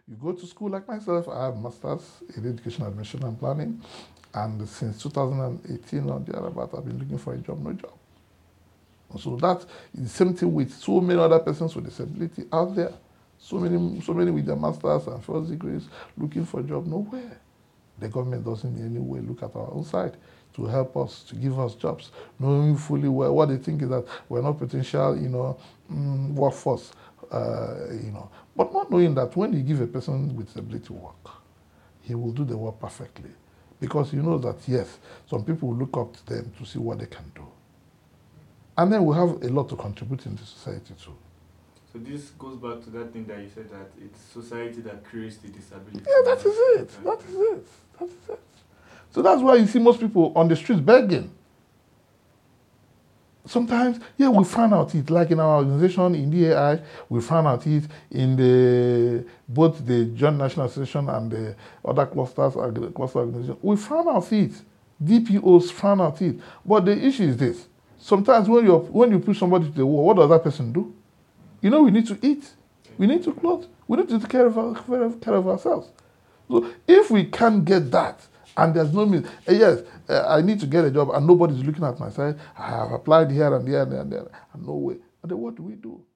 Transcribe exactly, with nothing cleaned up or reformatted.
You go to school like myself, I have masters in education administration and planning, and since two thousand eighteen or thereabout, I've been looking for a job, no job. So that's the same thing with so many other persons with disability out there. So many, so many with their masters and first degrees looking for a job, nowhere. The government doesn't in any way look at our own side to help us, to give us jobs, knowing fully well what they think is that we're not potential, you know, mm, workforce, uh, you know, but not knowing that when you give a person with disability work, he will do the work perfectly, because you know that yes, some people will look up to them to see what they can do, and then we have a lot to contribute in the society too. So this goes back to that thing that you said, that it's society that creates the disability. Yeah, that is it. That is it. That is it. So that's why you see most people on the streets begging. Sometimes, yeah, we find out it, like in our organization, in the A I, we find out it in the both the Joint National Association and the other clusters, cluster organizations. We find out it. D P Os find out it. But the issue is this. Sometimes when you when you put somebody to the wall, what does that person do? You know, we need to eat. We need to clothe. We need to take care of, our, care of ourselves. So if we can't get that, and there's no means, uh, yes, uh, I need to get a job and nobody's looking at my side, I have applied here and there and there, and there, and no way. And then what do we do?